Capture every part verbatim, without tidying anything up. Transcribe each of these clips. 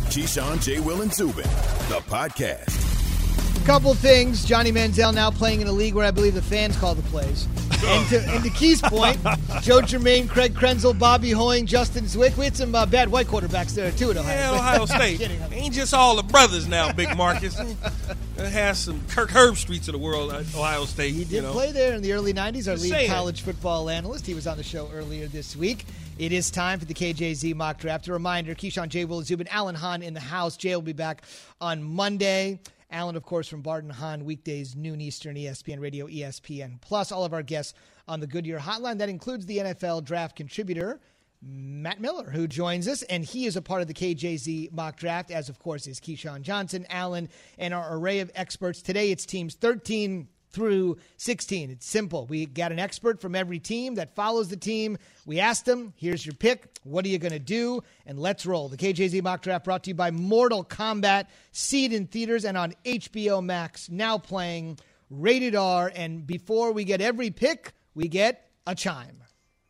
Keyshawn, J. Will, and Zubin, the podcast. Couple things. Johnny Manziel now playing in a league where I believe the fans call the plays. And to, and to Key's point, Joe Germain, Craig Krenzel, Bobby Hoying, Justin Zwick. We had some uh, bad white quarterbacks there, too, at Ohio yeah, State. Ohio State. Ain't just all the brothers now, Big Marcus. It has some Kirk Herbstreits of the world at Ohio State. He did you know. play there in the early nineties, our Just lead saying. college football analyst. He was on the show earlier this week. It is time for the K J Z mock draft. A reminder, Keyshawn, J. Will, Zubin, Alan Hahn in the house. Jay will be back on Monday. Alan, of course, from Barton Hahn, weekdays, noon Eastern, E S P N Radio, E S P N Plus. All of our guests on the Goodyear Hotline. That includes the N F L draft contributor, Matt Miller, who joins us, and he is a part of the K J Z mock draft, as, of course, is Keyshawn Johnson, Alan, and our array of experts. Today, it's teams thirteen through sixteen. It's simple. We got an expert from every team that follows the team. We asked them, here's your pick. What are you going to do? And let's roll. The K J Z mock draft brought to you by Mortal Kombat. See it in theaters and on H B O Max. Now playing rated R. And before we get every pick, we get a chime.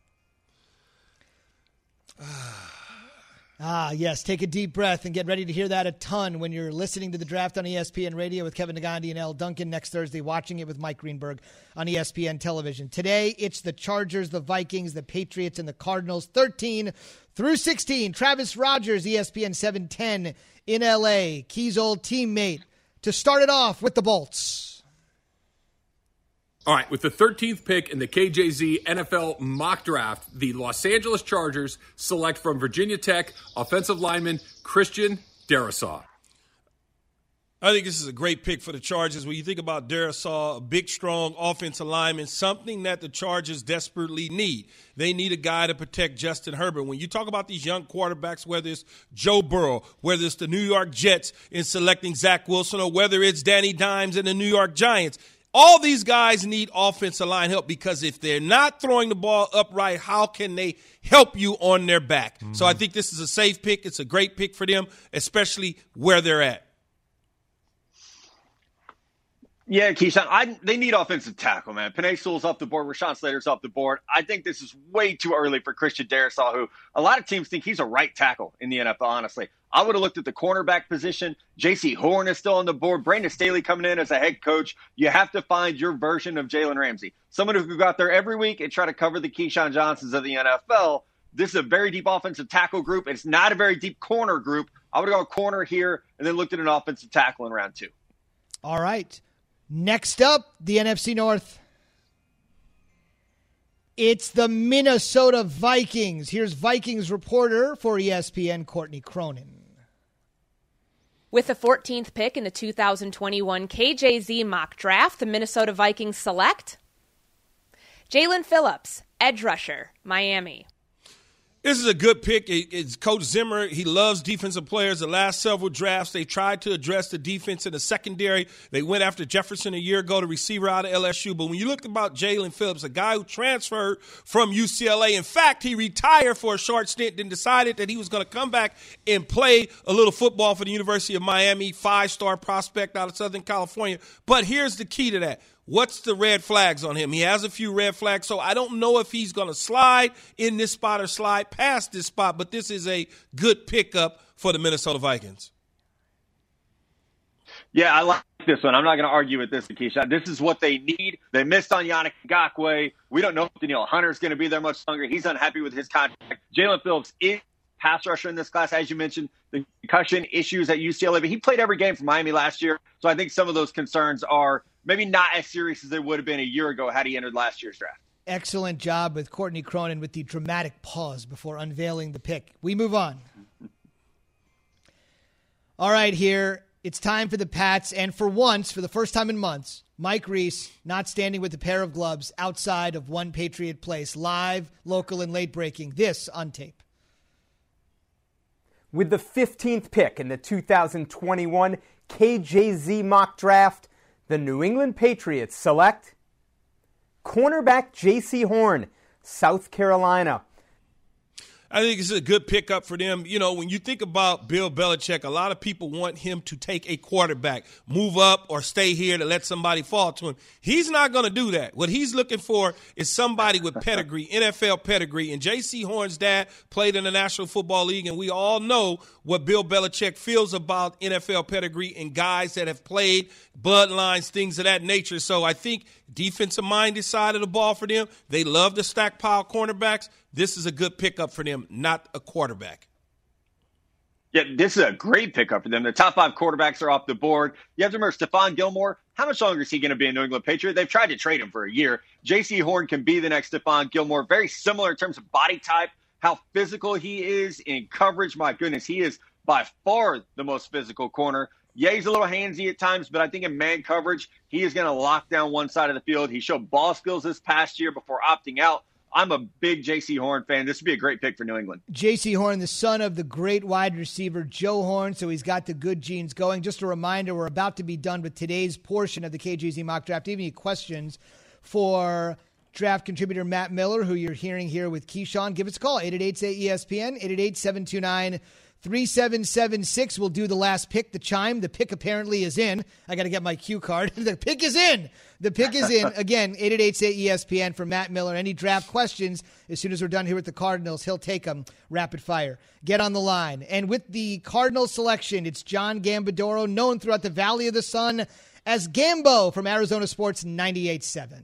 Ah, yes. Take a deep breath and get ready to hear that a ton when you're listening to the draft on E S P N Radio with Kevin Nagandi and L. Duncan next Thursday, watching it with Mike Greenberg on E S P N Television. Today, it's the Chargers, the Vikings, the Patriots, and the Cardinals, thirteen through sixteen. Travis Rogers, E S P N seven ten in L A, Key's old teammate, to start it off with the Bolts. All right, with the thirteenth pick in the K J Z N F L mock draft, the Los Angeles Chargers select from Virginia Tech offensive lineman Christian Darrisaw. I think this is a great pick for the Chargers. When you think about Darrisaw, a big, strong offensive lineman, something that the Chargers desperately need. They need a guy to protect Justin Herbert. When you talk about these young quarterbacks, whether it's Joe Burrow, whether it's the New York Jets in selecting Zach Wilson, or whether it's Danny Dimes and the New York Giants, all these guys need offensive line help, because if they're not throwing the ball upright, how can they help you on their back? Mm-hmm. So I think this is a safe pick. It's a great pick for them, especially where they're at. Yeah, Keyshawn, I, they need offensive tackle, man. Penei Sewell's off the board. Rashawn Slater's off the board. I think this is way too early for Christian Darrisaw, who a lot of teams think he's a right tackle in the N F L, honestly. I would have looked at the cornerback position. J C Horn is still on the board. Brandon Staley coming in as a head coach. You have to find your version of Jalen Ramsey. Someone who could go out there every week and try to cover the Keyshawn Johnsons of the N F L. This is a very deep offensive tackle group. It's not a very deep corner group. I would have gone corner here and then looked at an offensive tackle in round two. All right. Next up, the N F C North. It's the Minnesota Vikings. Here's Vikings reporter for E S P N, Courtney Cronin. With the fourteenth pick in the two thousand twenty-one K J Z mock draft, the Minnesota Vikings select Jalen Phillips, edge rusher, Miami. This is a good pick. It's Coach Zimmer. He loves defensive players. The last several drafts, they tried to address the defense in the secondary. They went after Jefferson a year ago, the receiver out of L S U. But when you look about Jalen Phillips, a guy who transferred from U C L A, in fact, he retired for a short stint, then decided that he was going to come back and play a little football for the University of Miami, five-star prospect out of Southern California. But here's the key to that. What's the red flags on him? He has a few red flags, so I don't know if he's going to slide in this spot or slide past this spot, but this is a good pickup for the Minnesota Vikings. Yeah, I like this one. I'm not going to argue with this, Keyshawn. This is what they need. They missed on Yannick Ngakoue. We don't know if Danielle Hunter's going to be there much longer. He's unhappy with his contract. Jalen Phillips is pass rusher in this class, as you mentioned, the concussion issues at U C L A, but he played every game for Miami last year, so I think some of those concerns are maybe not as serious as they would have been a year ago had he entered last year's draft. Excellent job with Courtney Cronin with the dramatic pause before unveiling the pick. We move on. All right, here, it's time for the Pats, and for once, for the first time in months, Mike Reese not standing with a pair of gloves outside of One Patriot Place, live, local, and late-breaking. This on tape. With the fifteenth pick in the two thousand twenty-one K J Z mock draft, the New England Patriots select cornerback J C Horn, South Carolina. I think it's a good pickup for them. You know, when you think about Bill Belichick, a lot of people want him to take a quarterback, move up or stay here to let somebody fall to him. He's not going to do that. What he's looking for is somebody with pedigree, N F L pedigree. And J C Horn's dad played in the National Football League, and we all know what Bill Belichick feels about N F L pedigree and guys that have played, bloodlines, things of that nature. So I think defensive-minded side of the ball for them, they love to stack pile cornerbacks. This is a good pickup for them, not a quarterback. Yeah, this is a great pickup for them. The top five quarterbacks are off the board. You have to remember, Stephon Gilmore, how much longer is he going to be a New England Patriot? They've tried to trade him for a year. J C Horn can be the next Stephon Gilmore. Very similar in terms of body type, how physical he is in coverage. My goodness, he is by far the most physical corner. Yeah, he's a little handsy at times, but I think in man coverage, he is going to lock down one side of the field. He showed ball skills this past year before opting out. I'm a big J C Horn fan. This would be a great pick for New England. J C Horn, the son of the great wide receiver Joe Horn, so he's got the good genes going. Just a reminder, we're about to be done with today's portion of the K J Z Mock Draft. If you have any questions for draft contributor Matt Miller, who you're hearing here with Keyshawn, give us a call, eight eight eight, say E S P N, eight eight eight, seven two nine, three seven seven six. We'll do the last pick, the chime. The pick apparently is in. I got to get my cue card. The pick is in. The pick is in. Again, eight eight eight, say E S P N for Matt Miller. Any draft questions, as soon as we're done here with the Cardinals, he'll take them rapid fire. Get on the line. And with the Cardinals selection, it's John Gambadoro, known throughout the Valley of the Sun as Gambo from Arizona Sports ninety-eight point seven.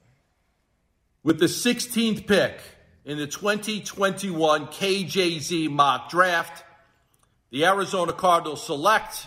With the sixteenth pick in the twenty twenty-one K J Z Mock Draft, the Arizona Cardinals select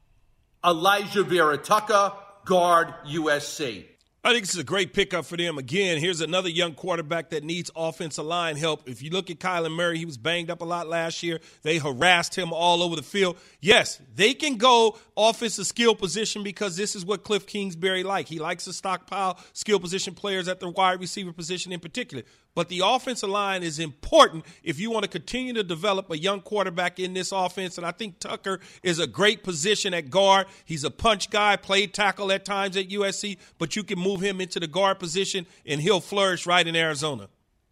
Elijah Vera-Tucker, guard, U S C. I think this is a great pickup for them. Again, here's another young quarterback that needs offensive line help. If you look at Kyler Murray, he was banged up a lot last year. They harassed him all over the field. Yes, they can go offensive skill position because this is what Cliff Kingsbury like. He likes to stockpile skill position players at the wide receiver position in particular. But the offensive line is important if you want to continue to develop a young quarterback in this offense. And I think Tucker is a great position at guard. He's a punch guy, played tackle at times at U S C, but you can move him into the guard position and he'll flourish right in Arizona.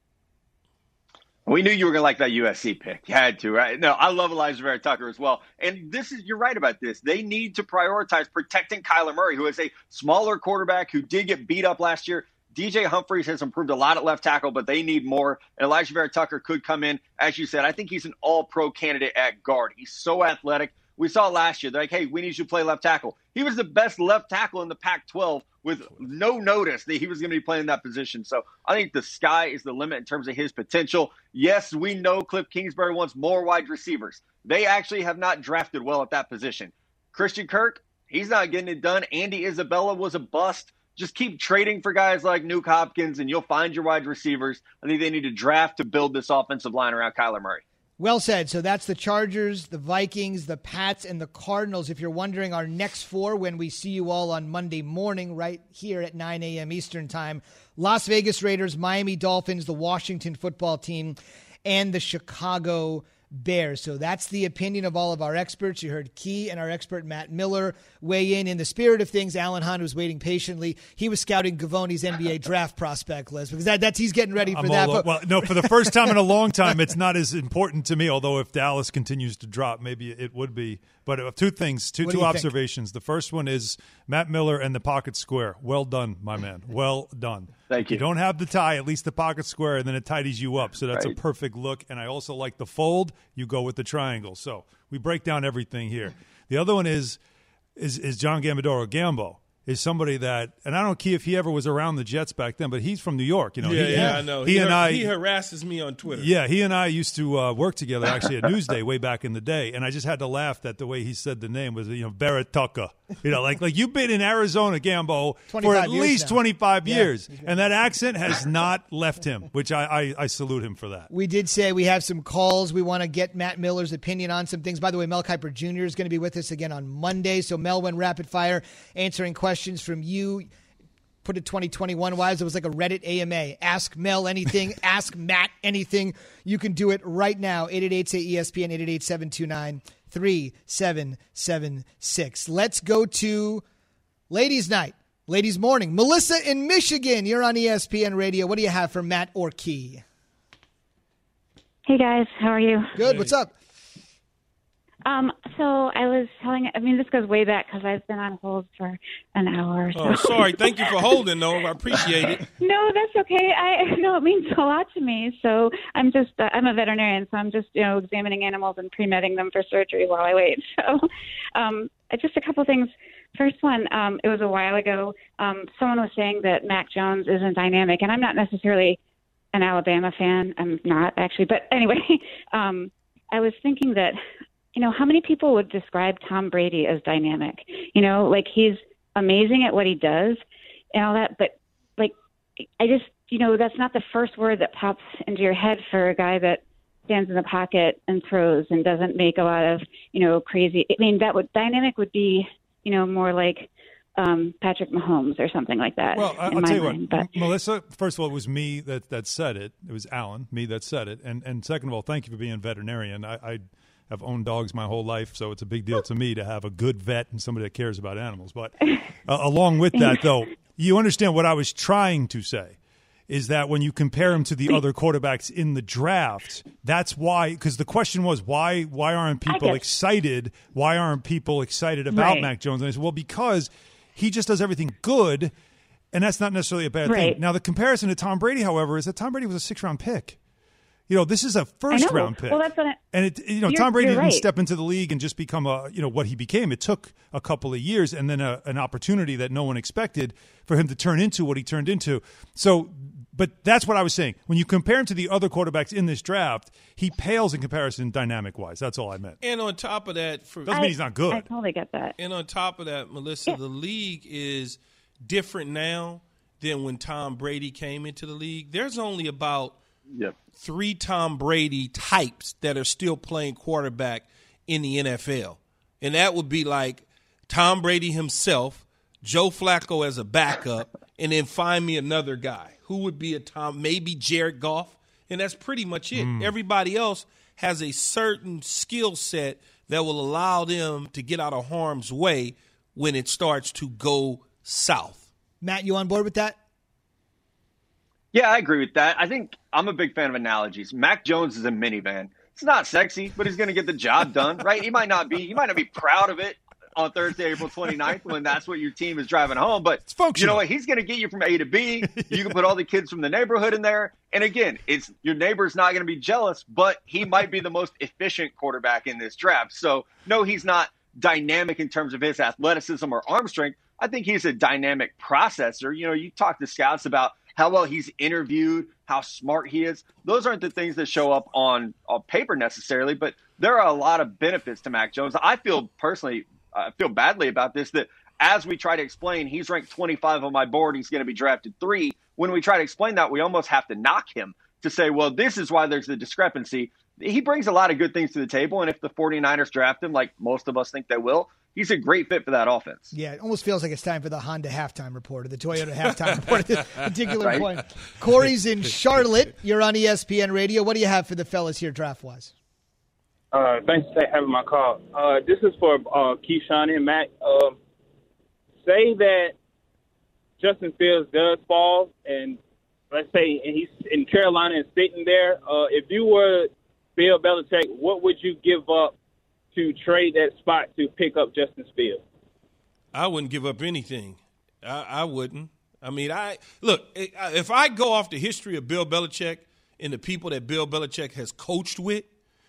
We knew you were going to like that U S C pick. You had to, right? No, I love Elijah Vera-Tucker as well. And this is, you're right about this. They need to prioritize protecting Kyler Murray, who is a smaller quarterback who did get beat up last year. D J Humphries has improved a lot at left tackle, but they need more. And Elijah Vera-Tucker could come in. As you said, I think he's an all-pro candidate at guard. He's so athletic. We saw last year, they're like, hey, we need you to play left tackle. He was the best left tackle in the Pac twelve with no notice that he was going to be playing that position. So I think the sky is the limit in terms of his potential. Yes, we know Cliff Kingsbury wants more wide receivers. They actually have not drafted well at that position. Christian Kirk, he's not getting it done. Andy Isabella was a bust. Just keep trading for guys like Nuke Hopkins, and you'll find your wide receivers. I think they need to draft to build this offensive line around Kyler Murray. Well said. So that's the Chargers, the Vikings, the Pats, and the Cardinals. If you're wondering, our next four when we see you all on Monday morning right here at nine a.m. Eastern Time, Las Vegas Raiders, Miami Dolphins, the Washington football team, and the Chicago Bears. So that's the opinion of all of our experts. You heard Key and our expert Matt Miller weigh in. In the spirit of things, Alan Hunt was waiting patiently. He was scouting Gavoni's N B A draft prospect list because that, that's he's getting ready for I'm that. But, well, no, for the first time in a long time, it's not as important to me. Although if Dallas continues to drop, maybe it would be. But uh, two things, two two observations. Think? The first one is Matt Miller and the pocket square. Well done, my man. Well done. Thank you. You don't have the tie, at least the pocket square, and then it tidies you up. So that's right. A perfect look. And I also like the fold. You go with the triangle. So we break down everything here. The other one is is is John Gambadoro. Gambo is somebody that, and I don't care if he ever was around the Jets back then, but he's from New York. You know, yeah, he, yeah, he, I know. He, he and har- I he harasses me on Twitter. Yeah, he and I used to uh, work together actually at Newsday way back in the day, and I just had to laugh that the way he said the name was, you know, Vera-Tucker. You know, like like you've been in Arizona, Gambo, for at least now. twenty-five years, yeah, and that accent has not left him, which I, I, I salute him for that. We did say we have some calls. We want to get Matt Miller's opinion on some things. By the way, Mel Kiper Junior is going to be with us again on Monday. So Mel went rapid fire, answering questions from you. Put it twenty twenty-one wise. It was like a Reddit A M A. Ask Mel anything. Ask Matt anything. You can do it right now. eight eight eight, say E S P N, eight eight eight, seven two nine, three seven seven six. Let's go to Ladies' Night. Ladies' Morning. Melissa in Michigan. You're on E S P N Radio. What do you have for Matt or Key? Hey, guys. How are you? Good. Hey. What's up? Um, so I was telling, I mean, this goes way back because I've been on hold for an hour. So. Oh, sorry. Thank you for holding, though. I appreciate it. No, that's okay. I know it means a lot to me. So I'm just, uh, I'm a veterinarian, so I'm just, you know, examining animals and pre-medding them for surgery while I wait. So um, just a couple things. First one, um, it was a while ago. Um, someone was saying that Mac Jones isn't dynamic, and I'm not necessarily an Alabama fan. I'm not, actually. But anyway, um, I was thinking that, you know, how many people would describe Tom Brady as dynamic? You know, like he's amazing at what he does and all that, but like, I just, you know, that's not the first word that pops into your head for a guy that stands in the pocket and throws and doesn't make a lot of, you know, crazy. I mean, that would, dynamic would be, you know, more like um, Patrick Mahomes or something like that. Well, I'll in tell my you mind, what, but. Melissa, first of all, it was me that, that said it. It was Alan, me that said it. And, and second of all, thank you for being a veterinarian. I, I I've owned dogs my whole life, so it's a big deal to me to have a good vet and somebody that cares about animals. But uh, along with that, though, you understand what I was trying to say is that when you compare him to the other quarterbacks in the draft, that's why – because the question was why why aren't people excited? Why aren't people excited about Right. Mac Jones? And I said, well, because he just does everything good, and that's not necessarily a bad Right. thing. Now, the comparison to Tom Brady, however, is that Tom Brady was a six-round pick. You know, this is a first round pick. Well, that's what I, and it, you know, you're, Tom Brady you're didn't right. step into the league and just become a, you know, what he became. It took a couple of years and then a, an opportunity that no one expected for him to turn into what he turned into. So, but that's what I was saying. When you compare him to the other quarterbacks in this draft, he pales in comparison dynamic wise. That's all I meant. And on top of that, for doesn't mean he's not good. I totally get that. And on top of that, Melissa, Yeah. the league is different now than when Tom Brady came into the league. There's only about Yep. three Tom Brady types that are still playing quarterback in the N F L. And that would be like Tom Brady himself, Joe Flacco as a backup, and then find me another guy. Who would be a Tom? Maybe Jared Goff. And that's pretty much it. Mm. Everybody else has a certain skill set that will allow them to get out of harm's way when it starts to go south. Matt, you on board with that? Yeah, I agree with that. I think I'm a big fan of analogies. Mac Jones is a minivan. It's not sexy, but he's going to get the job done, right? He might not be, he might not be proud of it on Thursday, April twenty-ninth, when that's what your team is driving home. But It's functional. you know what? He's going to get you from A to B. You can put all the kids from the neighborhood in there. And again, it's your neighbor's not going to be jealous, but he might be the most efficient quarterback in this draft. So no, he's not dynamic in terms of his athleticism or arm strength. I think he's a dynamic processor. You know, you talk to scouts about how well he's interviewed, how smart he is. Those aren't the things that show up on, on paper necessarily, but there are a lot of benefits to Mac Jones. I feel personally, I feel badly about this, that as we try to explain, he's ranked twenty-five on my board, he's going to be drafted three. When we try to explain that, we almost have to knock him to say, well, this is why there's the discrepancy. He brings a lot of good things to the table, and if the 49ers draft him, like most of us think they will, he's a great fit for that offense. Yeah, it almost feels like it's time for the Honda halftime report or the Toyota halftime report at this particular Right? point. Corey's in Charlotte. You're on E S P N Radio. What do you have for the fellas here draft-wise? Uh, thanks for having my call. Uh, this is for uh, Keyshawn and Matt. Um, say that Justin Fields does fall, and let's say and he's in Carolina and sitting there. Uh, if you were Bill Belichick, what would you give up to trade that spot to pick up Justin Fields? I wouldn't give up anything. I, I wouldn't. I mean, I look, if I go off the history of Bill Belichick and the people that Bill Belichick has coached with,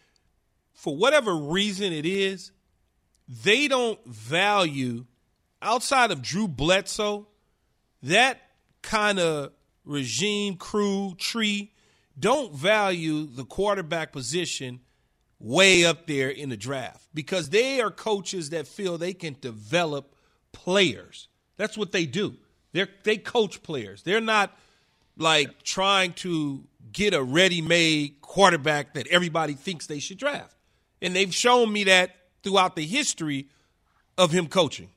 for whatever reason it is, they don't value, outside of Drew Bledsoe, that kind of regime, crew, tree, don't value the quarterback position way up there in the draft because they are coaches that feel they can develop players. That's what they do. They're, they coach players. They're not like trying to get a ready-made quarterback that everybody thinks they should draft. And they've shown me that throughout the history of him coaching.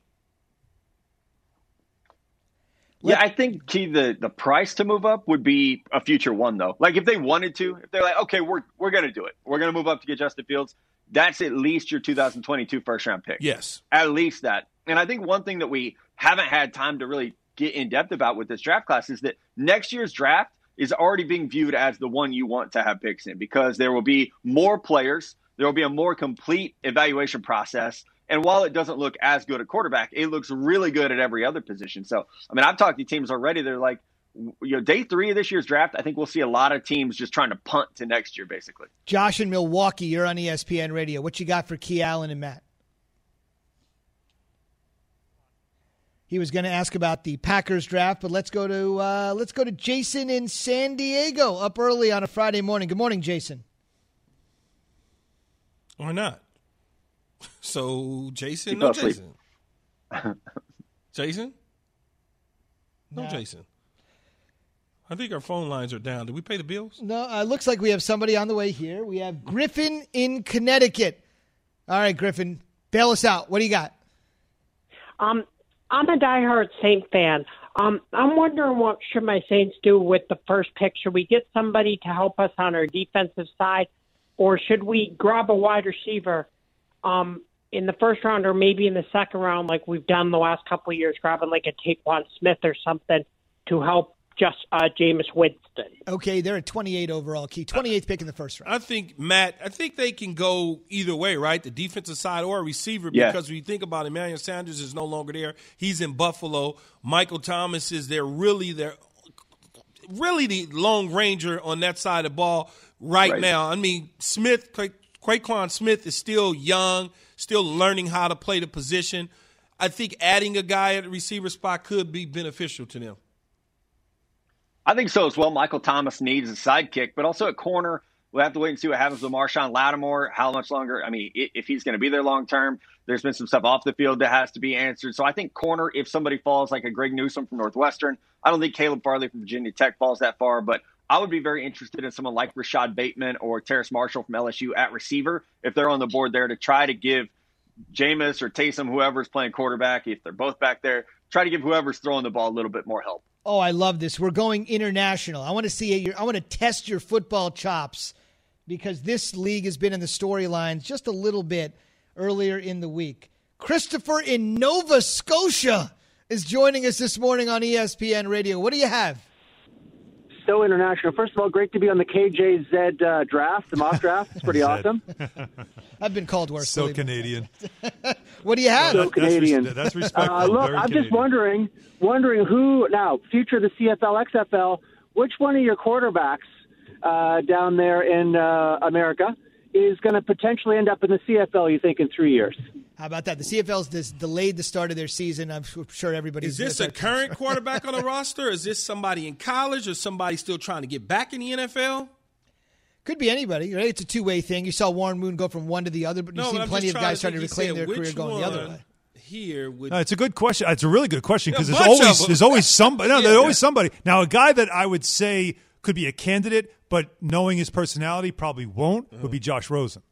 Yeah, I think, Key, the, the price to move up would be a future one, though. Like, if they wanted to, if they're like, okay, we're we're going to do it. We're going to move up to get Justin Fields. That's at least your two thousand twenty-two first-round pick. Yes. At least that. And I think one thing that we haven't had time to really get in depth about with this draft class is that next year's draft is already being viewed as the one you want to have picks in, because there will be more players. There will be a more complete evaluation process. And while it doesn't look as good at quarterback, it looks really good at every other position. So, I mean, I've talked to teams already. They're like, you know, day three of this year's draft, I think we'll see a lot of teams just trying to punt to next year, basically. Josh in Milwaukee, you're on E S P N Radio. What you got for Key Allen and Matt? He was going to ask about the Packers draft, but let's go to uh, let's go to Jason in San Diego, up early on a Friday morning. Good morning, Jason. Or not? So, Jason, Keep no asleep. Jason. Jason? No, Nah. Jason. I think our phone lines are down. Did we pay the bills? No, uh, looks like we have somebody on the way here. We have Griffin in Connecticut. All right, Griffin, bail us out. What do you got? Um, I'm a diehard Saint fan. Um, I'm wondering what should my Saints do with the first pick? Should we get somebody to help us on our defensive side, or should we grab a wide receiver um, in the first round, or maybe in the second round, like we've done the last couple of years, grabbing like a Taquan Smith or something to help just uh, Jameis Winston? Okay, they're at twenty-eight overall, Key. twenty-eighth pick in the first round. I think, Matt, I think they can go either way, right? The defensive side or a receiver, Yeah. because when you think about it, Emmanuel Sanders is no longer there. He's in Buffalo. Michael Thomas is there, really there, really the lone ranger on that side of the ball right, Right. now. I mean, Smith, Qua- Quaquan Smith is still young, still learning how to play the position. I think adding a guy at the receiver spot could be beneficial to them. I think so as well. Michael Thomas needs a sidekick, but also at corner, we'll have to wait and see what happens with Marshawn Lattimore, how much longer. I mean, i- if he's going to be there long term, there's been some stuff off the field that has to be answered. So I think corner, if somebody falls like a Greg Newsome from Northwestern, I don't think Caleb Farley from Virginia Tech falls that far, but I would be very interested in someone like Rashad Bateman or Terrace Marshall from L S U at receiver, if they're on the board there, to try to give Jameis or Taysom, whoever's playing quarterback, if they're both back there, try to give whoever's throwing the ball a little bit more help. Oh, I love this. We're going international. I want to see your, I want to test your football chops, because this league has been in the storylines just a little bit earlier in the week. Christopher in Nova Scotia is joining us this morning on E S P N Radio. What do you have? So international. First of all, great to be on the K J Z uh, draft, the mock draft. It's pretty awesome. I've been called worse. So believe me. Canadian. What do you have? So Canadian. That's, res- that's respectful. Uh, look, Very I'm Canadian. just wondering, wondering who now, future of the C F L, X F L, which one of your quarterbacks uh, down there in uh, America is going to potentially end up in the C F L, you think, in three years? How about that? The C F L's dis- delayed the start of their season. I'm sure everybody's. Is this a current quarterback on the roster? Is this somebody in college, or somebody still trying to get back in the N F L? Could be anybody, right? It's a two-way thing. You saw Warren Moon go from one to the other, but you've No, seen but I'm plenty just of trying guys to trying to think. reclaim You their said career which going the other one way. Here would No, it's a good question. It's a really good question, because Yeah, there's bunch of always them. there's always somebody. No, Yeah. there's always somebody. Now, a guy that I would say could be a candidate, but knowing his personality probably won't, Uh-huh. would be Josh Rosen.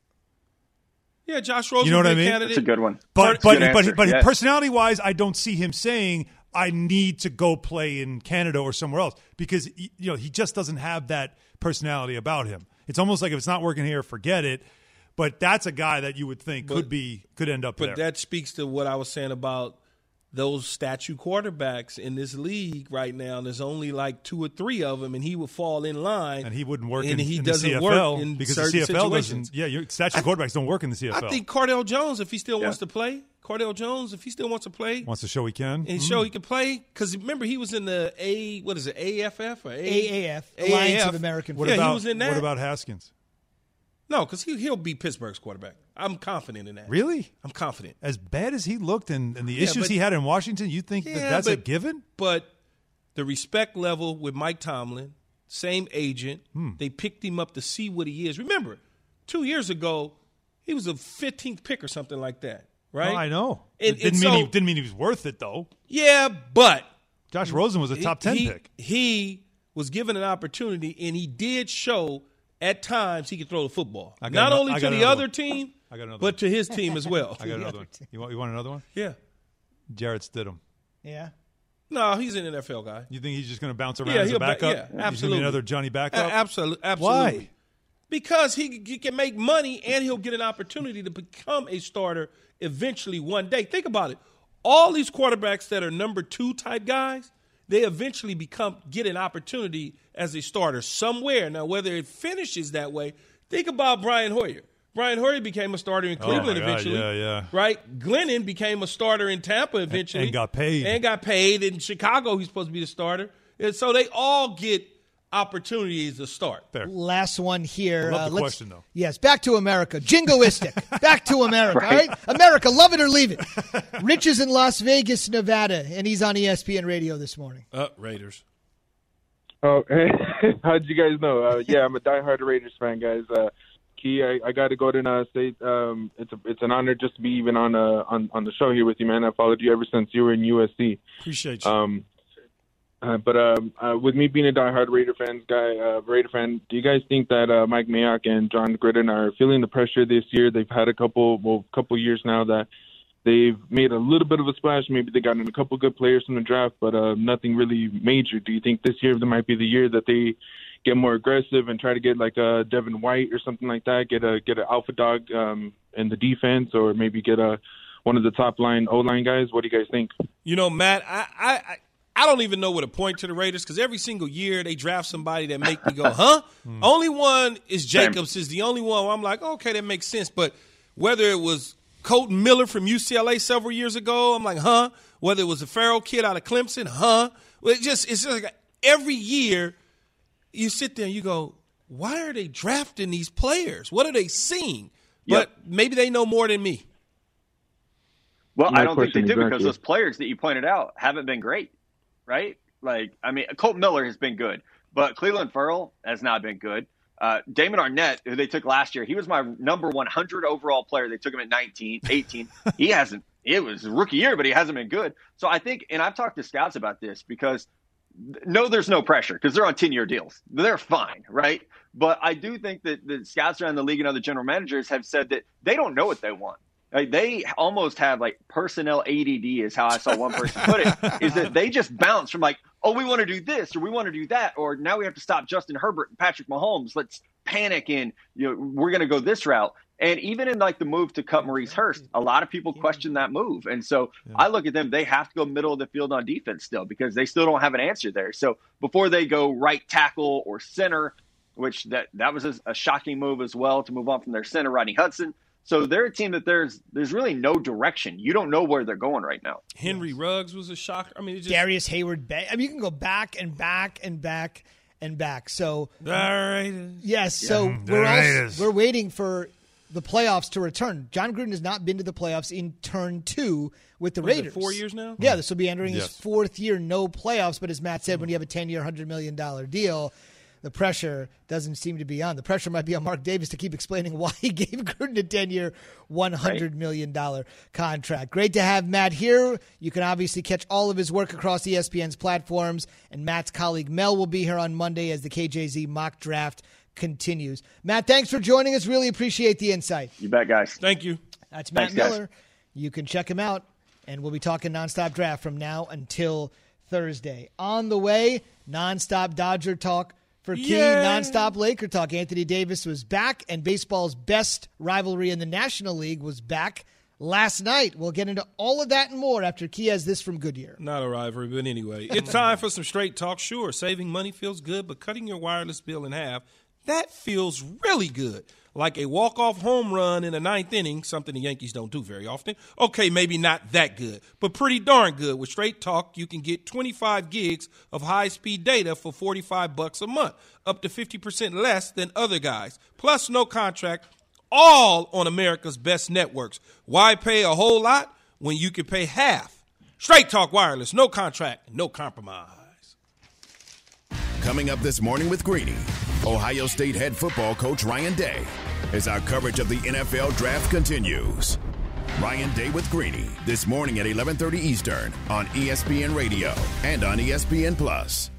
Yeah, Josh Rosen. You know what would I be a mean? candidate. That's a good one. But Good but answer. but but Yeah. personality wise, I don't see him saying I need to go play in Canada or somewhere else, because y- you know he just doesn't have that personality about him. It's almost like if it's not working here, forget it. But that's a guy that you would think But- could be could end up But there. that speaks to what I was saying about those statue quarterbacks in this league right now. There's only like two or three of them, and he would fall in line. and he wouldn't work and in, he in doesn't the C F L work in because the certain C F L situations. doesn't. Yeah, your statue quarterbacks don't work in the C F L. I think Cardell Jones, if he still Yeah. wants to play, Cardell Jones, if he still wants to play, Wants to show he can. and show he can play, because remember he was in the A, what is it, A F F or A- A A F, A A F. Alliance of American What yeah, about he was in that. what about Haskins? No, because he, he'll be Pittsburgh's quarterback. I'm confident in that. Really? I'm confident. As bad as he looked and, and the Yeah, issues but- he had in Washington, you think that Yeah, that's a but- given? But the respect level with Mike Tomlin, same agent, Hmm. they picked him up to see what he is. Remember, two years ago, he was a fifteenth pick or something like that, right? No, I know. And- It didn't and mean he so- didn't mean he was worth it though. Yeah, but Josh Rosen was a top ten he, pick. He was given an opportunity, and he did show at times he could throw the football. I got Not ano- only I to got the another other one. team, I got another but to his team as well. I got another one. You want you want another one? Yeah. Jarrett Stidham. Yeah. No, he's an N F L guy. You think he's just going to bounce around Yeah, as a he'll ba- backup? yeah, He's gonna absolutely. be another Johnny backup. A- absolutely, absolutely. Why? Because he, he can make money, and he'll get an opportunity to become a starter eventually one day. Think about it. All these quarterbacks that are number two type guys, they eventually become get an opportunity as a starter somewhere. Now, whether it finishes that way, think about Brian Hoyer. Brian Hoyer became a starter in Cleveland oh my God, eventually. Yeah, yeah. Right? Glennon became a starter in Tampa eventually. And, and got paid. And got paid. In Chicago, he's supposed to be the starter. And so they all get opportunities to start. There. Last one here. I love uh, the question, though. Yes, back to America. Jingoistic. Back to America, Right. all right? America, love it or leave it. Rich is in Las Vegas, Nevada, and he's on E S P N Radio this morning. Uh, Raiders. Oh, hey, how'd you guys know? Uh, yeah, I'm a diehard Raiders fan, guys. Uh, Key, I, I got to go to uh, say um, it's a, it's an honor just to be even on uh, on on the show here with you, man. I followed you ever since you were in U S C. Appreciate you. Um, uh, but um, uh, with me being a diehard Raider fans guy, uh, Raider fan, do you guys think that uh, Mike Mayock and John Gruden are feeling the pressure this year? They've had a couple, well, couple years now that they've made a little bit of a splash. Maybe they got in a couple good players from the draft, but uh, nothing really major. Do you think this year there might be the year that they get more aggressive and try to get like a Devin White or something like that, get a get an alpha dog um, in the defense, or maybe get a one of the top line O line guys? What do you guys think? You know, Matt, I I, I don't even know what to point to the Raiders because every single year they draft somebody that make me go, huh? Only one is Jacobs is the only one where I'm like, okay, that makes sense. But whether it was Colton Miller from U C L A several years ago, I'm like, huh? Whether it was a Farrell kid out of Clemson, huh? Well, it just it's just like every year you sit there and you go, why are they drafting these players? What are they seeing? But yep. maybe they know more than me. Well, My I don't think they do exactly. because those players that you pointed out haven't been great, right? Like, I mean, Colton Miller has been good, but Cleveland Ferrell has not been good. Uh, Damon Arnett, who they took last year, he was my number one hundred overall player. They took him at nineteen, eighteen. He hasn't – it was a rookie year, but he hasn't been good. So I think – and I've talked to scouts about this because – no, there's no pressure because they're on ten-year deals. They're fine, right? But I do think that the scouts around the league and other general managers have said that they don't know what they want. Like, they almost have like personnel A D D is how I saw one person put it, is that they just bounce from like, oh, we want to do this or we want to do that, or now we have to stop Justin Herbert and Patrick Mahomes. Let's panic and, you know, we're going to go this route. And even in like the move to cut Maurice Hurst, a lot of people question that move. And so yeah. I look at them, they have to go middle of the field on defense still because they still don't have an answer there. So before they go right tackle or center, which that, that was a, a shocking move as well to move on from their center, Rodney Hudson. So they're a team that there's there's really no direction. You don't know where they're going right now. Henry Ruggs was a shocker. I mean, it just... Darius Hayward. I mean, you can go back and back and back and back. So the Raiders. Yes. So yeah. we're Raiders. also, we're waiting for the playoffs to return. John Gruden has not been to the playoffs in turn two with the what Raiders. Four years now? Yeah, this will be entering yes. his fourth year, no playoffs. But as Matt said, when you have a ten-year, one hundred million dollars deal, the pressure doesn't seem to be on. The pressure might be on Mark Davis to keep explaining why he gave Gruden a ten-year, one hundred million dollars contract. Great to have Matt here. You can obviously catch all of his work across E S P N's platforms. And Matt's colleague Mel will be here on Monday as the K J Z mock draft continues. Matt, thanks for joining us. Really appreciate the insight. You bet, guys. Thank you. That's Matt Thanks, guys. Miller. You can check him out, and we'll be talking nonstop draft from now until Thursday. On the way, nonstop Dodger talk for Key, Yay. nonstop Laker talk. Anthony Davis was back, and baseball's best rivalry in the National League was back last night. We'll get into all of that and more after Key has this from Goodyear. Not a rivalry, but anyway. It's time for some straight talk. Sure, saving money feels good, but cutting your wireless bill in half, that feels really good. Like a walk-off home run in the ninth inning, something the Yankees don't do very often. Okay, maybe not that good, but pretty darn good. With Straight Talk, you can get twenty-five gigs of high-speed data for forty-five bucks a month, up to fifty percent less than other guys. Plus, no contract, all on America's best networks. Why pay a whole lot when you can pay half? Straight Talk Wireless, no contract, no compromise. Coming up this morning with Greeny, Ohio State head football coach Ryan Day, as our coverage of the N F L Draft continues. Ryan Day with Greeny, this morning at eleven thirty Eastern on E S P N Radio and on E S P N Plus.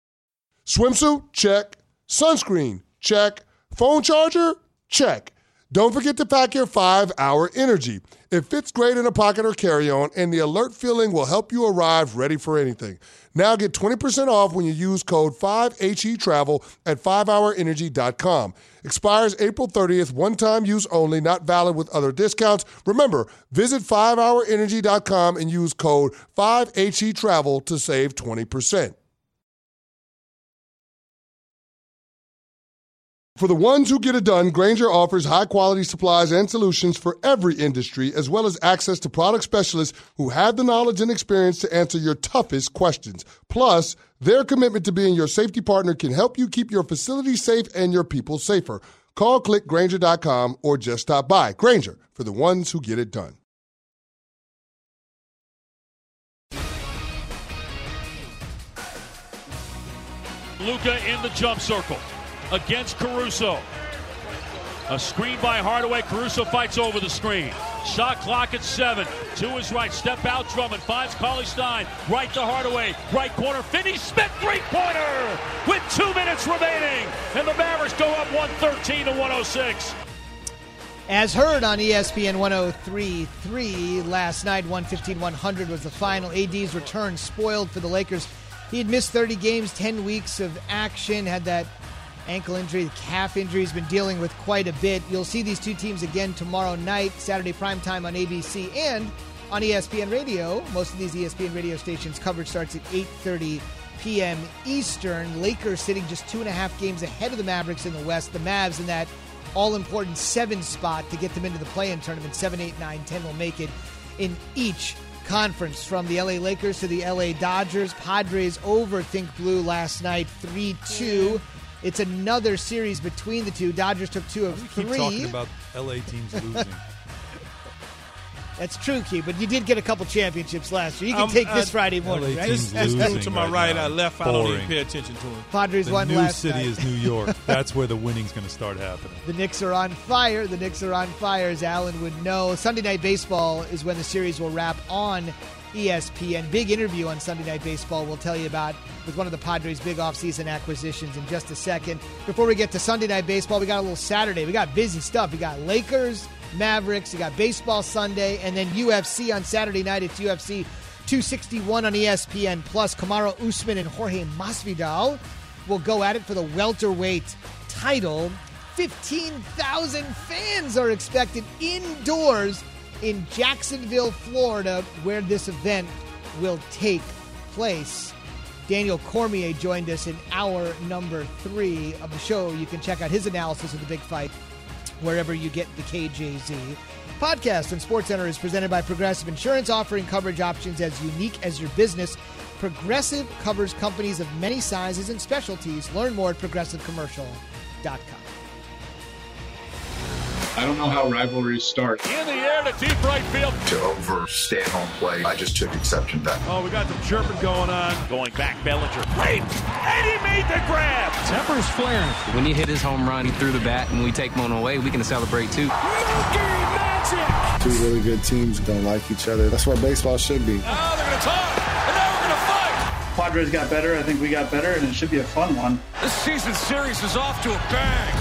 Swimsuit? Check. Sunscreen? Check. Phone charger? Check. Don't forget to pack your five hour Energy. It fits great in a pocket or carry-on, and the alert feeling will help you arrive ready for anything. Now get twenty percent off when you use code five H E Travel at five hour energy dot com. Expires April thirtieth, one-time use only, not valid with other discounts. Remember, visit five hour energy dot com and use code five H E Travel to save twenty percent. For the ones who get it done, Grainger offers high-quality supplies and solutions for every industry, as well as access to product specialists who have the knowledge and experience to answer your toughest questions. Plus, their commitment to being your safety partner can help you keep your facility safe and your people safer. Call, click Grainger dot com, or just stop by. Grainger, for the ones who get it done. Luka in the jump circle against Caruso. A screen by Hardaway. Caruso fights over the screen. Shot clock at seven. To his right. Step out. Drummond finds Cauley-Stein. Right to Hardaway. Right corner. Finney-Smith three-pointer with two minutes remaining. And the Mavericks go up one thirteen to one oh six. As heard on E S P N one oh three point three last night, one fifteen one hundred was the final. A D's return spoiled for the Lakers. He had missed thirty games, ten weeks of action, had that ankle injury, the calf injury. He's been dealing with quite a bit. You'll see these two teams again tomorrow night, Saturday primetime on A B C and on E S P N Radio. Most of these E S P N radio stations coverage starts at eight thirty p.m. Eastern. Lakers sitting just two and a half games ahead of the Mavericks in the West. The Mavs in that all-important seven spot to get them into the play-in tournament. Seven, eight, nine, ten will make it in each conference. From the L A Lakers to the L A Dodgers. Padres over Think Blue last night, three two. It's another series between the two. Dodgers took two of we three. Keep talking about L A teams losing. That's true, Key, but you did get a couple championships last year. You can Um, take uh, this Friday morning, right? This this dude to my right, I left. I don't even pay attention to him. Padres the won new last city night. is New York. That's where the winning's going to start happening. The Knicks are on fire. The Knicks are on fire, as Alan would know. Sunday Night Baseball is when the series will wrap on E S P N. Big interview on Sunday Night Baseball we'll tell you about with one of the Padres' big offseason acquisitions in just a second. Before we get to Sunday Night Baseball, we got a little Saturday. We got busy stuff. We got Lakers, Mavericks, we got baseball Sunday, and then U F C on Saturday night. It's U F C two sixty-one on E S P N Plus. Kamaru Usman and Jorge Masvidal will go at it for the welterweight title. fifteen thousand fans are expected indoors in Jacksonville, Florida, where this event will take place. Daniel Cormier joined us in hour number three of the show. You can check out his analysis of the big fight wherever you get the K J Z podcast. And SportsCenter is presented by Progressive Insurance, offering coverage options as unique as your business. Progressive covers companies of many sizes and specialties. Learn more at progressive commercial dot com. I don't know how rivalries start. In the air to deep right field. To overstay home play, I just took exception to that. Oh, we got some chirping going on. Going back, Bellinger. Great! And he made the grab. Temper's flaring. When he hit his home run, he threw the bat, and we take one away, we can celebrate too. Magic! Two really good teams don't like each other. That's what baseball should be. Now they're going to talk, and now we're going to fight. Padres got better. I think we got better, and it should be a fun one. This season series is off to a bang.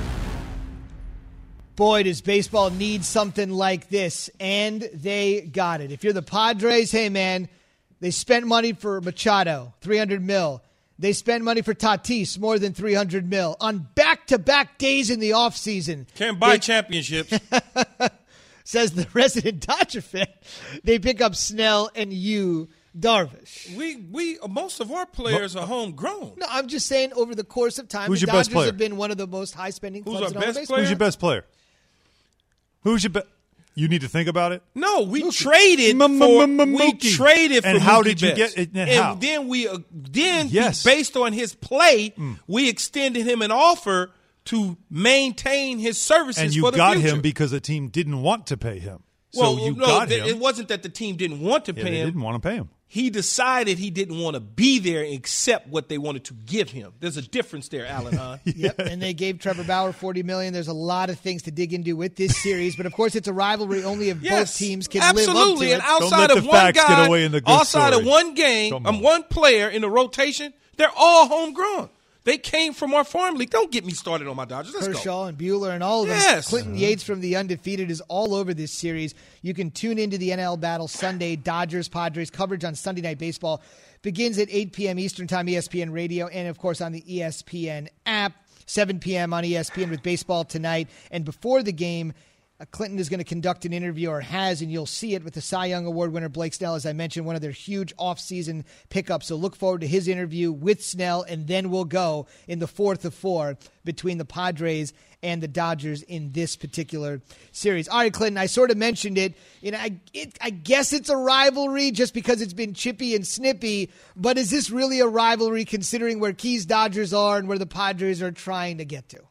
Boy, does baseball need something like this, and they got it. If you're the Padres, hey, man, they spent money for Machado, three hundred mil. They spent money for Tatis, more than three hundred mil. On back-to-back days in the offseason. Can't buy they, championships. Says the resident Dodger fan. They pick up Snell and Yu Darvish. We we most of our players are homegrown. No, I'm just saying over the course of time, Who's the your Dodgers best player? have been one of the most high-spending Who's clubs our in all best of baseball. player? Who's your best player? Who's your best? You need to think about it. No, we traded for we traded for And how Mookie did you Betts. get it? And And how? then we uh, then Yes. based on his play, Mm. we extended him an offer to maintain his services And you for the got future. him because the team didn't want to pay him. Well, so you no, got th- him. it wasn't that the team didn't want to Yeah, pay they him. didn't want to pay him. He decided he didn't want to be there except what they wanted to give him. There's a difference there, Alan Hahn. Yep, and they gave Trevor Bauer forty million dollars. There's a lot of things to dig into with this series, but of course it's a rivalry only if Yes, both teams can absolutely. live up to And it. outside Don't let of the one facts guy, get away in the good outside story. of one game, Come um, on. one player in the rotation, they're all homegrown. They came from our farm league. Don't get me started on my Dodgers. Let's Kershaw go. and Buehler and all of them. Yes. Clinton Uh-huh. Yates from the Undefeated is all over this series. You can tune into the N L Battle Sunday. Dodgers, Padres coverage on Sunday Night Baseball begins at eight p.m. Eastern Time, E S P N Radio, and, of course, on the E S P N app. seven p.m. on E S P N with Baseball Tonight. And before the game, uh, Clinton is going to conduct an interview, or has, and you'll see it with the Cy Young Award winner Blake Snell, as I mentioned, one of their huge offseason pickups. So look forward to his interview with Snell, and then we'll go in the fourth of four between the Padres and the Dodgers in this particular series. All right, Clinton, I sort of mentioned it. You know, I, it, I guess it's a rivalry just because it's been chippy and snippy, but is this really a rivalry considering where Key's Dodgers are and where the Padres are trying to get to?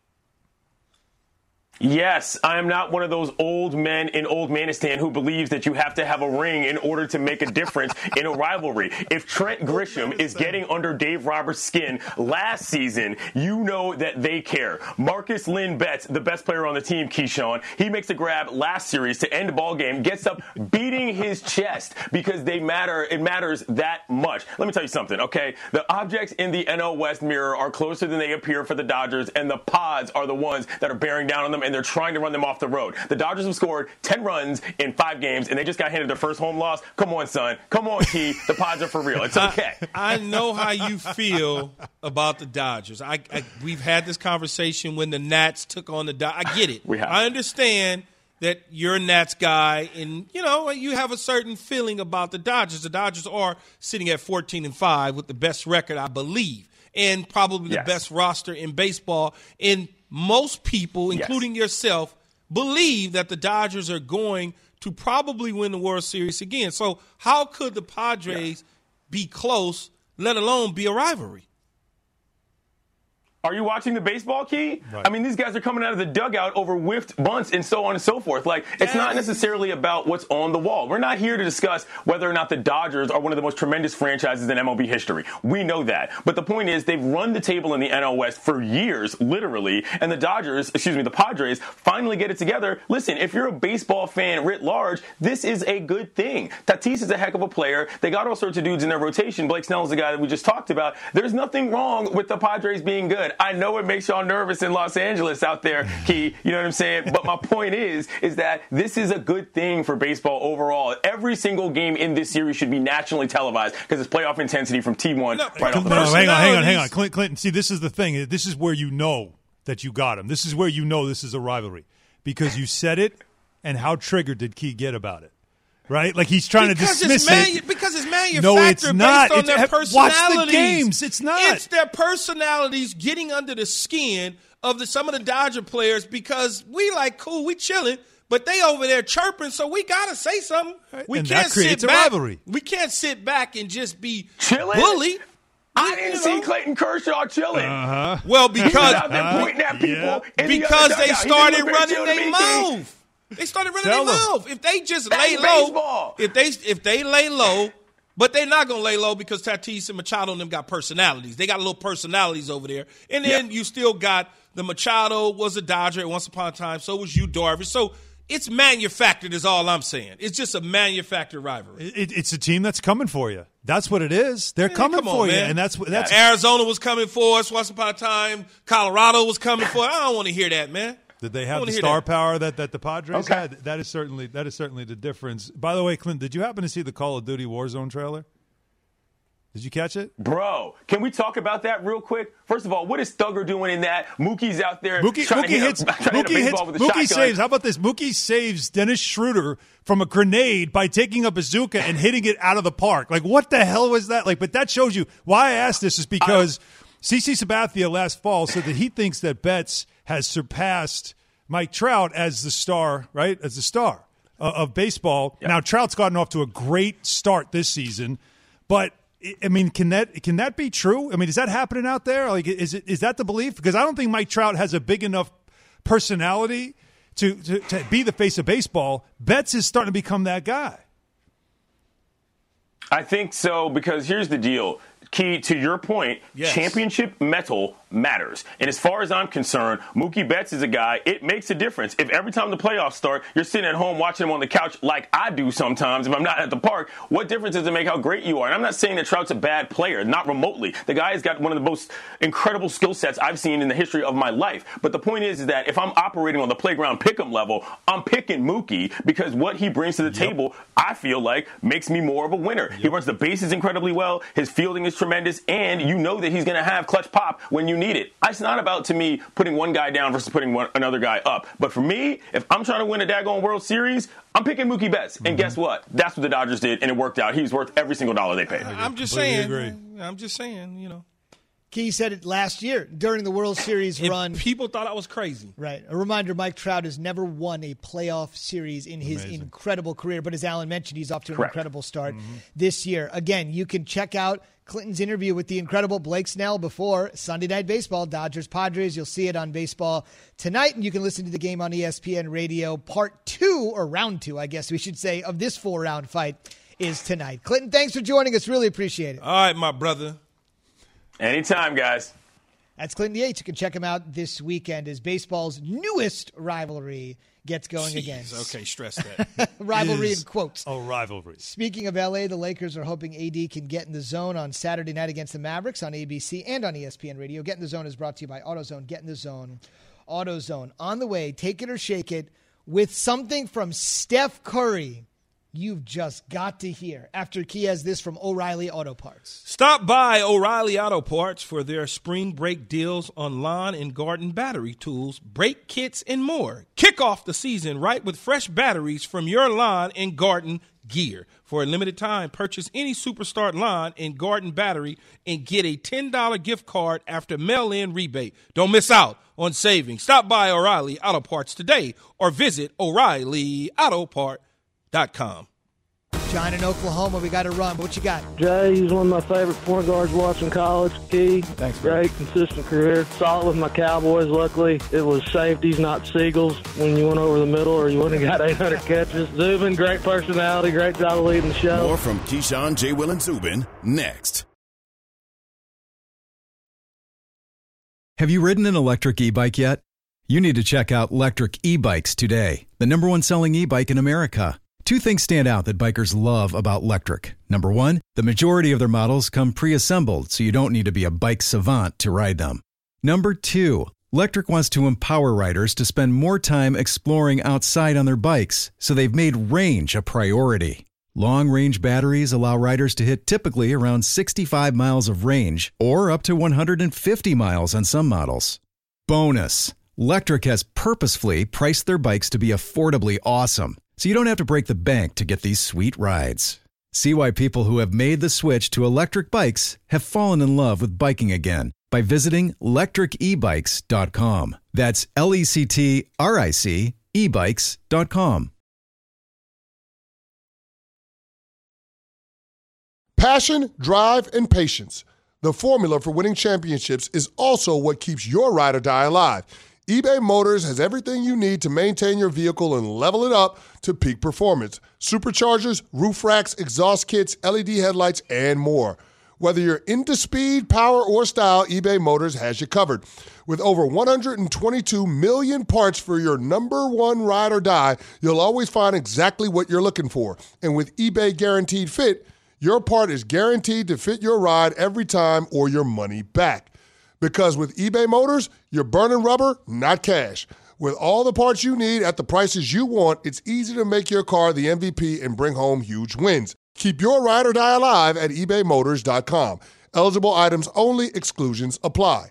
Yes, I am not one of those old men in Old Manistan who believes that you have to have a ring in order to make a difference in a rivalry. If Trent Grisham is getting under Dave Roberts' skin last season, you know that they care. Marcus Lynn Betts, the best player on the team, Keyshawn, he makes a grab last series to end the ball game, gets up beating his chest because they matter. It matters that much. Let me tell you something, okay? The objects in the N L West mirror are closer than they appear for the Dodgers, and the pods are the ones that are bearing down on them, and they're trying to run them off the road. The Dodgers have scored ten runs in five games, and they just got handed their first home loss. Come on, son. Come on, Key. The Pods are for real. It's okay. I, I know how you feel about the Dodgers. I, I We've had this conversation when the Nats took on the Dodgers. I get it. We have. I understand that you're a Nats guy, and, you know, you have a certain feeling about the Dodgers. The Dodgers are sitting at fourteen and five with the best record, I believe, and probably the Yes. best roster in baseball. And most people, including yes. yourself, believe that the Dodgers are going to probably win the World Series again. So how could the Padres yeah. be close, let alone be a rivalry? Are you watching the baseball, Key? Right. I mean, these guys are coming out of the dugout over whiffed bunts and so on and so forth. Like, it's not necessarily about what's on the wall. We're not here to discuss whether or not the Dodgers are one of the most tremendous franchises in M L B history. We know that. But the point is, they've run the table in the N L West for years, literally, and the Dodgers, excuse me, the Padres, finally get it together. Listen, if you're a baseball fan writ large, this is a good thing. Tatis is a heck of a player. They got all sorts of dudes in their rotation. Blake Snell is the guy that we just talked about. There's nothing wrong with the Padres being good. I know it makes y'all nervous in Los Angeles out there, Key. You know what I'm saying? But my point is, is that this is a good thing for baseball overall. Every single game in this series should be nationally televised because it's playoff intensity from T one no, right off the no, bat. hang on, hang on, hang on. Clinton, Clinton, see, this is the thing. This is where you know that you got him. This is where you know this is a rivalry because you said it, and how triggered did Key get about it? Right? Like he's trying because to dismiss it's manu- it. Because it's manufactured no, it's not. based on it's, their have, personalities. Watch the games. It's not. It's their personalities getting under the skin of the, some of the Dodger players because we like, cool, we chilling, but they over there chirping, so we got to say something. We and can't that creates sit a back. rivalry. We can't sit back and just be Chilling? bully. I didn't see Clayton Kershaw chilling. Uh-huh. Well, He was because out there uh, pointing at people yeah. in the because other they dugout. He started didn't look very running chill to their me, mouth. They started running Tell their them. mouth. If they just That's lay low, baseball. if they if they lay low, but they're not gonna lay low because Tatis and Machado and them got personalities. They got little personalities over there, and then Yeah. you still got the Machado was a Dodger at once upon a time. So was you, Darvish. So it's manufactured, is all I'm saying. It's just a manufactured rivalry. It, it's a team that's coming for you. That's what it is. They're Man, coming come on, for you, man. and that's that's. Arizona was coming for us once upon a time. Colorado was coming for us. I don't want to hear that, man. Did they I have wanna the hear star that. power that, that the Padres Okay. had? That is certainly that is certainly the difference. By the way, Clint, did you happen to see the Call of Duty Warzone trailer? Did you catch it? Bro, can we talk about that real quick? First of all, what is Thugger doing in that? Mookie's out there Mookie, trying Mookie to hit hits. a, trying to hit a Mookie hits. baseball with a Mookie shotgun. saves. How about this? Mookie saves Dennis Schroeder from a grenade by taking a bazooka and hitting it out of the park. Like, what the hell was that? Like, but that shows you why I asked this is because CeCe Sabathia last fall said that he thinks that Betts has surpassed Mike Trout as the star, right? As the star uh, of baseball. Yep. Now, Trout's gotten off to a great start this season, but I mean, can that can that be true? I mean, is that happening out there? Like, is it is that the belief? Because I don't think Mike Trout has a big enough personality to, to, to be the face of baseball. Betts is starting to become that guy. I think so because here's the deal. Key, to your point, yes. championship metal matters. And as far as I'm concerned, Mookie Betts is a guy, it makes a difference. If every time the playoffs start, you're sitting at home watching him on the couch like I do sometimes if I'm not at the park, what difference does it make how great you are? And I'm not saying that Trout's a bad player, not remotely. The guy has got one of the most incredible skill sets I've seen in the history of my life. But the point is, is that if I'm operating on the playground pick'em level, I'm picking Mookie because what he brings to the yep. table, I feel like, makes me more of a winner. Yep. He runs the bases incredibly well. His fielding is tremendous, and you know that he's going to have clutch pop when you need it. It's not about, to me, putting one guy down versus putting one, another guy up. But for me, if I'm trying to win a daggone World Series, I'm picking Mookie Betts. Mm-hmm. And guess what? That's what the Dodgers did, and it worked out. He was worth every single dollar they paid. I'm just saying. Agree. I'm just saying, you know. Key said it last year during the World Series and run. People thought I was crazy. Right. A reminder, Mike Trout has never won a playoff series in his Amazing. incredible career. But as Alan mentioned, he's off to an Correct. incredible start mm-hmm. this year. Again, you can check out Clinton's interview with the incredible Blake Snell before Sunday Night Baseball, Dodgers-Padres. You'll see it on Baseball Tonight, and you can listen to the game on E S P N Radio. Part two, or round two, I guess we should say, of this four-round fight is tonight. Clinton, thanks for joining us. Really appreciate it. All right, my brother. Anytime, guys. That's Clinton Yates. You can check him out this weekend as baseball's newest rivalry gets going Jeez, again. Okay, stress that. Rivalry Is, in quotes. Oh, rivalry. Speaking of L A, the Lakers are hoping A D can get in the zone on Saturday night against the Mavericks on A B C and on E S P N Radio. Get in the Zone is brought to you by AutoZone. Get in the Zone. AutoZone. On the way, take it or shake it with something from Steph Curry you've just got to hear after Key has this from O'Reilly Auto Parts. Stop by O'Reilly Auto Parts for their spring break deals on lawn and garden battery tools, brake kits, and more. Kick off the season right with fresh batteries from your lawn and garden gear. For a limited time, purchase any Superstart lawn and garden battery and get a ten dollars gift card after mail-in rebate. Don't miss out on savings. Stop by O'Reilly Auto Parts today or visit O'Reilly Auto Parts dot com. John in Oklahoma, we got to run. What you got? Jay, he's one of my favorite point guards watching college. Key, thanks, bro. Great, consistent career. Solid with my Cowboys, luckily. It was safeties, not Seagulls, when you went over the middle or you wouldn't have got eight hundred catches. Zubin, great personality, great job leading the show. More from Keyshawn, J. Will, and Zubin next. Have you ridden an electric e-bike yet? You need to check out Lectric E-Bikes today, the number one selling e-bike in America. Two things stand out that bikers love about Lectric. Number one, the majority of their models come pre-assembled, so you don't need to be a bike savant to ride them. Number two, Lectric wants to empower riders to spend more time exploring outside on their bikes, so they've made range a priority. Long-range batteries allow riders to hit typically around sixty-five miles of range, or up to one hundred fifty miles on some models. Bonus, Lectric has purposefully priced their bikes to be affordably awesome, so you don't have to break the bank to get these sweet rides. See why people who have made the switch to electric bikes have fallen in love with biking again by visiting lectric e bikes dot com. That's L E C T R I C e bikes dot com. Passion, drive, and patience. The formula for winning championships is also what keeps your ride or die alive. eBay Motors has everything you need to maintain your vehicle and level it up to peak performance. Superchargers, roof racks, exhaust kits, L E D headlights, and more. Whether you're into speed, power, or style, eBay Motors has you covered. With over one hundred twenty-two million parts for your number one ride or die, you'll always find exactly what you're looking for. And with eBay Guaranteed Fit, your part is guaranteed to fit your ride every time or your money back. Because with eBay Motors, you're burning rubber, not cash. With all the parts you need at the prices you want, it's easy to make your car the M V P and bring home huge wins. Keep your ride or die alive at ebay motors dot com. Eligible items only. Exclusions apply.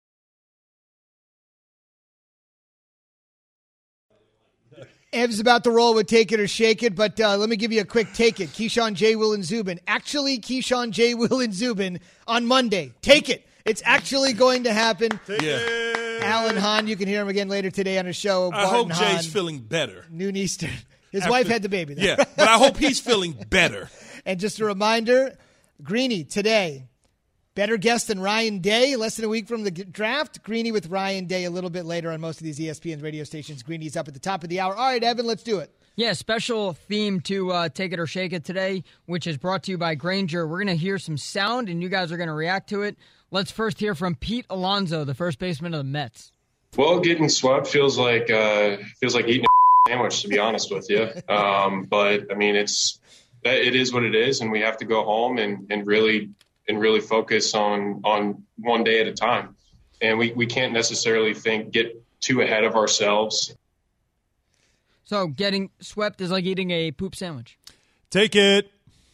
Ev's about to roll with Take It or Shake It, but uh, let me give you a quick Take It. Keyshawn, J. Will, and Zubin. Actually, Keyshawn, J. Will, and Zubin on Monday. Take it. It's actually going to happen. Take yeah. it. Alan Hahn, you can hear him again later today on his show. I Barton hope Jay's Hahn, feeling better. Noon Eastern. His After, wife had the baby there. Yeah, but I hope he's feeling better. And just a reminder, Greeny today, better guest than Ryan Day, less than a week from the draft. Greeny with Ryan Day a little bit later on most of these E S P N radio stations. Greeny's up at the top of the hour. All right, Evan, let's do it. Yeah, special theme to uh, Take It or Shake It today, which is brought to you by Grainger. We're going to hear some sound, and you guys are going to react to it. Let's first hear from Pete Alonso, the first baseman of the Mets. Well, getting swept feels like uh, feels like eating a sandwich, to be honest with you. Um, but I mean, it's it is what it is, and we have to go home and, and really and really focus on on one day at a time. And we, we can't necessarily think get too ahead of ourselves. So getting swept is like eating a poop sandwich. Take it.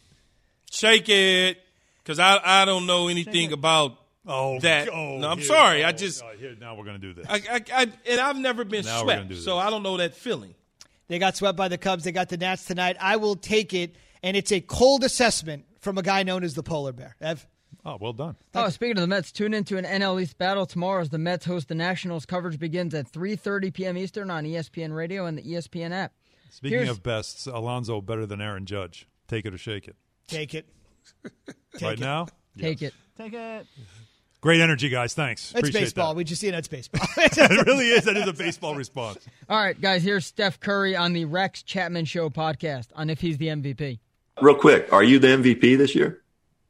Shake it. Because I, I don't know anything about oh, that. Oh, no, I'm here, sorry. oh, I just. oh, here, now we're going to do this. I, I, I, and I've never been now swept, so I don't know that feeling. They got swept by the Cubs. They got the Nats tonight. I will take it, and it's a cold assessment from a guy known as the Polar Bear. Ev? Oh, well done. Oh, speaking of the Mets, tune into an N L East battle tomorrow as the Mets host the Nationals. Coverage begins at three thirty p.m. Eastern on E S P N Radio and the E S P N app. Speaking Here's, of bests, Alonso better than Aaron Judge. Take it or shake it. Take it. Take right it. now? Take yes. it. Take it. Great energy, guys. Thanks. It's Appreciate baseball. That. We just see it. It's baseball. It really is. That is a baseball response. All right, guys, here's Steph Curry on the Rex Chapman Show podcast on if he's the M V P. Real quick, are you the M V P this year?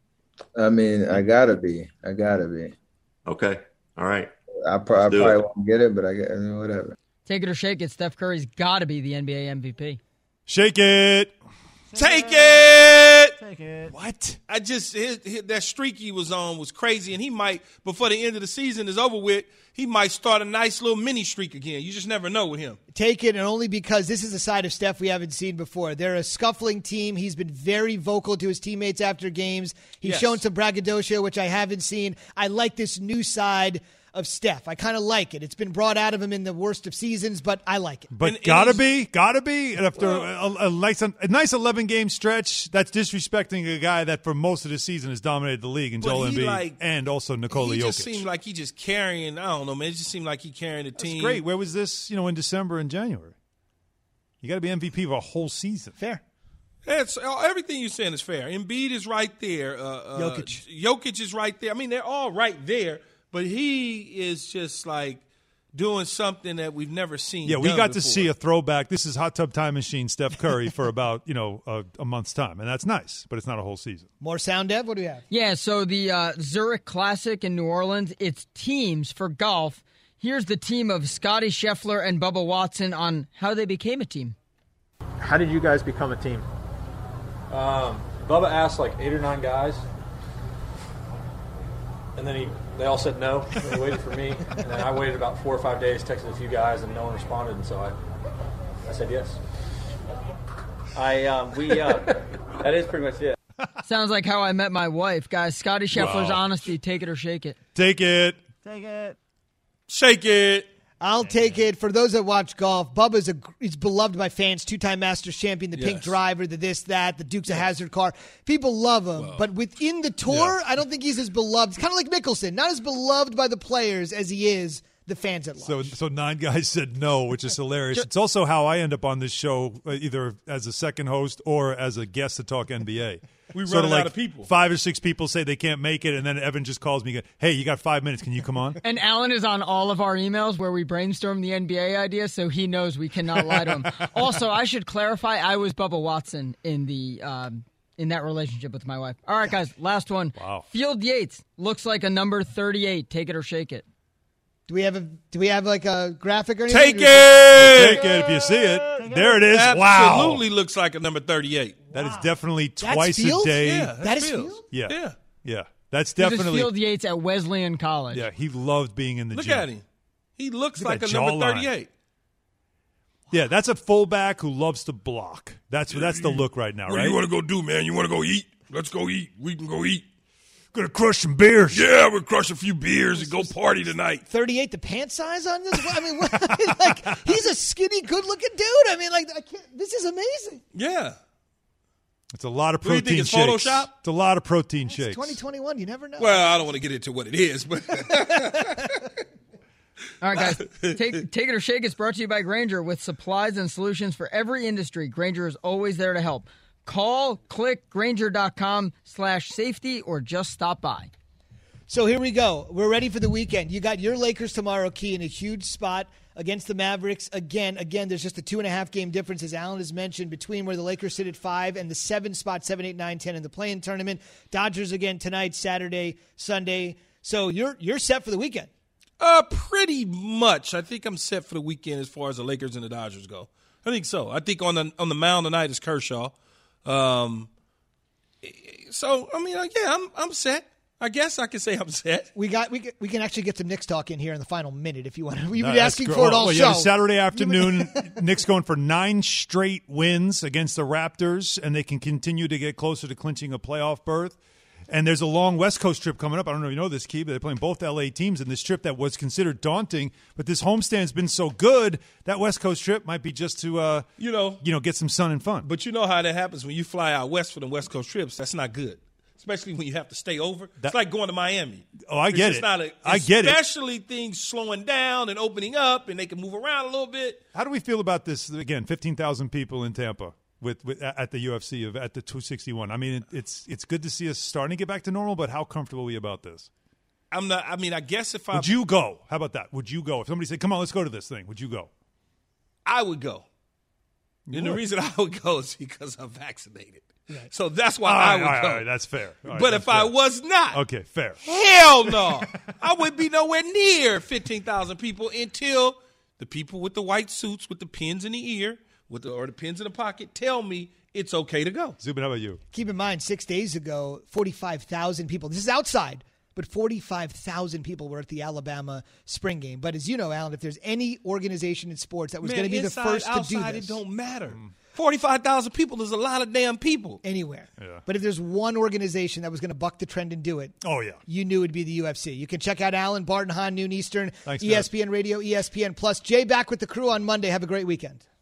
I mean, I gotta be. I gotta be. Okay. All right. I, pro- I probably it. won't get it, but I get I mean, whatever. Take it or shake it. Steph Curry's got to be the N B A M V P. Shake it. Take it. Take it. What? I just his, his, that streak he was on was crazy, and he might before the end of the season is over with, he might start a nice little mini streak again. You just never know with him. Take it, and only because this is a side of Steph we haven't seen before. They're a scuffling team. He's been very vocal to his teammates after games. He's yes. shown some braggadocio, which I haven't seen. I like this new side of Steph. I kind of like it. It's been brought out of him in the worst of seasons, but I like it. But and, gotta and be, gotta be. After well, a, a, nice, a nice eleven-game stretch, that's disrespecting a guy that for most of the season has dominated the league in Joel Embiid like, and also Nikola he Jokic. He just seemed like he just carrying, I don't know, man. It just seemed like he carrying the that's team. Great. Where was this, you know, in December and January? You got to be M V P of a whole season. Fair. It's, everything you're saying is fair. Embiid is right there. Uh, uh, Jokic. Jokic is right there. I mean, they're all right there. But he is just like doing something that we've never seen. Yeah, we done got before. to see a throwback. This is Hot Tub Time Machine Steph Curry for about, you know, a, a month's time. And that's nice, but it's not a whole season. More sound, Dev? What do we have? Yeah, so the uh, Zurich Classic in New Orleans, it's teams for golf. Here's the team of Scotty Scheffler and Bubba Watson on how they became a team. How did you guys become a team? Um, Bubba asked like eight or nine guys. And then he, they all said no, and he waited for me. And then I waited about four or five days, texted a few guys, and no one responded. And so I, I said yes. I um, we uh, that is pretty much it. Sounds like how I met my wife, guys. Scotty Scheffler's wow. honesty. Take it or shake it. Take it. Take it. Shake it. I'll take it. For those that watch golf, Bubba's a, he's beloved by fans, two-time Masters champion, the yes. pink driver, the this, that, the Dukes of Hazzard car. People love him. Well, but within the tour, yeah. I don't think he's as beloved. It's kind of like Mickelson, not as beloved by the players as he is the fans at large. So, so nine guys said no, which is hilarious. It's also how I end up on this show, either as a second host or as a guest to talk N B A. We sort run of like out of people. Five or six people say they can't make it, and then Evan just calls me, hey, you got five minutes. Can you come on? And Alan is on all of our emails where we brainstorm the N B A idea, so he knows we cannot lie to him. Also, I should clarify, I was Bubba Watson in the um, in that relationship with my wife. All right, guys, last one. Wow. Field Yates looks like a number thirty-eight. Take it or shake it. Do we have a do we have like a graphic or anything? Take it! Take it if you see it. Take there it is. Absolutely wow. Absolutely looks like a number thirty-eight. That wow. is definitely That's twice Fields? a day. Yeah, that's that is Fields. Field? Yeah. Yeah. Yeah. That's This definitely. is Field Yates at Wesleyan College. Yeah, he loved being in the Look gym. at him. He looks Look like at a that number jawline. thirty-eight. Yeah, that's a fullback who loves to block. That's that's the look right now, What right? do you want to go do, man? You want to go eat? Let's go eat. We can go eat. Gonna crush some beers. Yeah, we'll crush a few beers and go party tonight. thirty-eight, the pant size on this? I mean, what, I mean, like, he's a skinny, good-looking dude. I mean, like, I can't, this is amazing. Yeah. It's a lot of What do you protein think, it's shakes. Photoshop? It's a lot of protein It's shakes. twenty twenty-one. You never know. Well, I don't want to get into what it is, but All right, guys, take, take it or shake. It's brought to you by Grainger with supplies and solutions for every industry. Grainger is always there to help. Call, click, Grainger.com slash safety, or just stop by. So here we go. We're ready for the weekend. You got your Lakers tomorrow, Key, in a huge spot against the Mavericks. Again, again, there's just a two and a half game difference, as Alan has mentioned, between where the Lakers sit at five and the seven spot, seven, eight, nine, ten in the play-in tournament. Dodgers again tonight, Saturday, Sunday. So you're you're set for the weekend. Uh, pretty much. I think I'm set for the weekend as far as the Lakers and the Dodgers go. I think so. I think on the on the mound tonight is Kershaw. Um, so I mean, yeah, I'm I'm set. I guess I can say I'm set. We got we we can actually get some Knicks talk in here in the final minute if you want. We've no, been asking great. for it all well, show. Yeah, Saturday afternoon, Knicks going for nine straight wins against the Raptors, and they can continue to get closer to clinching a playoff berth. And there's a long West Coast trip coming up. I don't know if you know this, Key, but they're playing both L A teams in this trip that was considered daunting. But this homestand's been so good, that West Coast trip might be just to, uh, you know, you know, get some sun and fun. But you know how that happens when you fly out west for the West Coast trips. That's not good, especially when you have to stay over. That, it's like going to Miami. Oh, I get it's it. Not a, I get it. Especially things slowing down and opening up, and they can move around a little bit. How do we feel about this? Again, fifteen thousand people in Tampa. With, with at the U F C of at the two sixty-one. I mean, it, it's it's good to see us starting to get back to normal, but how comfortable are we about this? I'm not. I mean, I guess if I would you go? How about that? Would you go if somebody said, "Come on, let's go to this thing"? Would you go? I would go. You and would. the reason I would go is because I'm vaccinated. Right. So that's why all I right, would all right, go. All right, that's fair. All right, but that's if fair. I was not, okay, fair. Hell no, I wouldn't be nowhere near fifteen thousand people until the people with the white suits with the pins in the ear, with the, or the pins in the pocket, tell me it's okay to go. Zubin, how about you? Keep in mind, six days ago, forty-five thousand people. This is outside, but forty-five thousand people were at the Alabama spring game. But as you know, Alan, if there's any organization in sports that was going to be the first to do outside, this, it don't matter. Mm. forty-five thousand people is a lot of damn people. Anywhere. Yeah. But if there's one organization that was going to buck the trend and do it, oh yeah, you knew it'd be the U F C. You can check out Alan, Barton Hahn, noon Eastern, Thanks, E S P N man. Radio, E S P N Plus. Jay back with the crew on Monday. Have a great weekend.